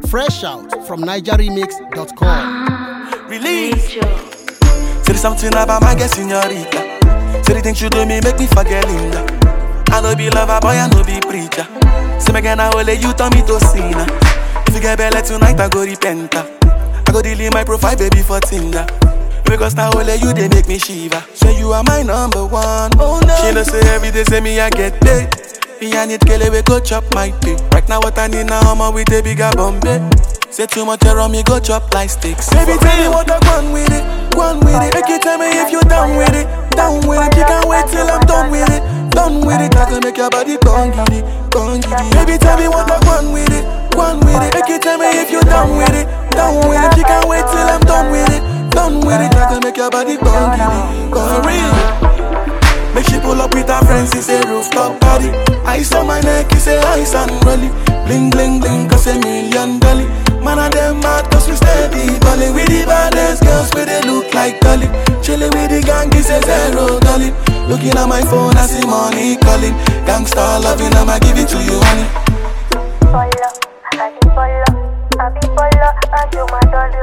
Fresh out from NigerRemix.com. Release. Say there's something about my girl señorita. Say the things you do me make me forget Linda. I no be lover boy, I no be preacher. Say me gonna hold you turn me to sinner. If you get belly tonight, I go repent. I go delete my profile, baby, for Tinder. Because now only you, they make me shiver. Say you are my number one. Oh no. She no say every day, say me I get paid. Me I need Kelly, we go chop my pay. Right now what I need now, I'm with a bigger Bombay. Say too much around me, go chop like sticks. Baby, tell me what I want with it. One with it. Make you tell me if you down with it. Down with it. You can't wait till I'm done with it. Done with it. I can make your body gone giddy. Gone giddy. Baby, tell me what I want with it. One with it. Make you tell me if you down with it. Down with it. You can't wait till I'm done with it. Done with it, I can make your body gone giddy. Gone real. Make she pull up with her friends, it's a rooftop party. Ice on my neck, it's a ice and rolly. Bling bling bling, cause $1 million. Man of them mad, cause we steady balling. With the baddest girls, where they look like Dolly. Chillin' with the gang, it's a zero dolly. Looking at my phone, I see money calling. Gangsta loving, I'ma give it to you, honey. Follow, I be follow, I be follow, I do my dollar.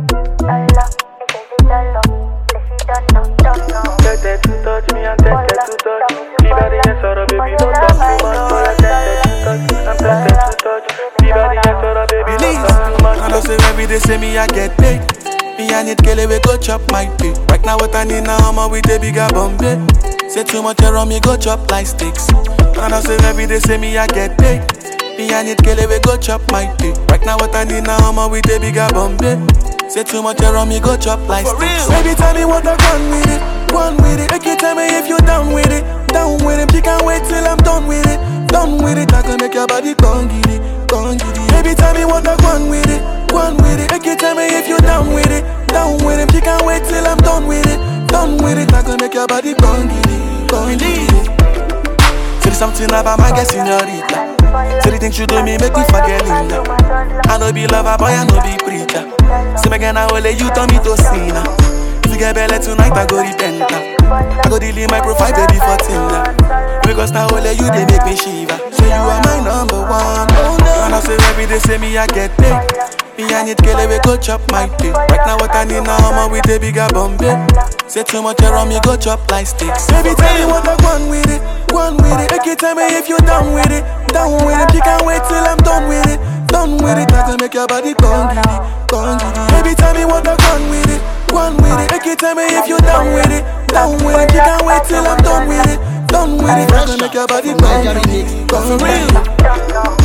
Touch me and touch me. Leave her in sorrow, baby. Don't talk too much. So I I'm tempted to touch. Leave her in sorrow, baby. Don't talk too much. I don't say every day, say me I get paid. Me I need Kelly, we go chop my pay. Right now what I need now, I'm with a bigger Bombay. Say too much around me, go chop like sticks. I don't say every day, say me I get paid. Me I need Kelly, we go chop my pay. Right now what I need now, I'm with a bigger Bombay. Say too much around me, go chop like sticks. Baby, tell me what I want with it. One with it. Make you tell me if you down with it. Down with it. You can't wait till I'm done with it. Done with it. I can make your body gone giddy. Gone giddy. Baby, tell me what I want with it. One with it. Make you tell me if you down with it. Down with it. You can't wait till I'm done with it. Done with it. I can make your body gone giddy. Gone giddy. Say something about my girl señorita. Say the things you do me make me forget Linda. I no be lover boy, I no be preacher. Say me gonna hold you turn me to sinner. If you get belly tonight, I go repent. I go delete my profile, baby, for Tinder. Because now only you, they make me shiver. Say you are my number one. Oh no. And I say every day, say me I get paid. Me I need Kelly, we go chop my pay. Right now what I need now, I'm with a bigger Bombay. Say too much around me, go chop like sticks. Baby, tell me what I want with it. One with it. Make you tell me if you down with it. Down with it. You can't wait till I'm done with it. Done with it. I can make your body gone giddy. Gone giddy. Baby, tell me what I want with it. One with it. Make you tell me if you down with it. Down with it. You can't wait till I'm done with it. Done with it. I can make your body gone giddy. Gone real.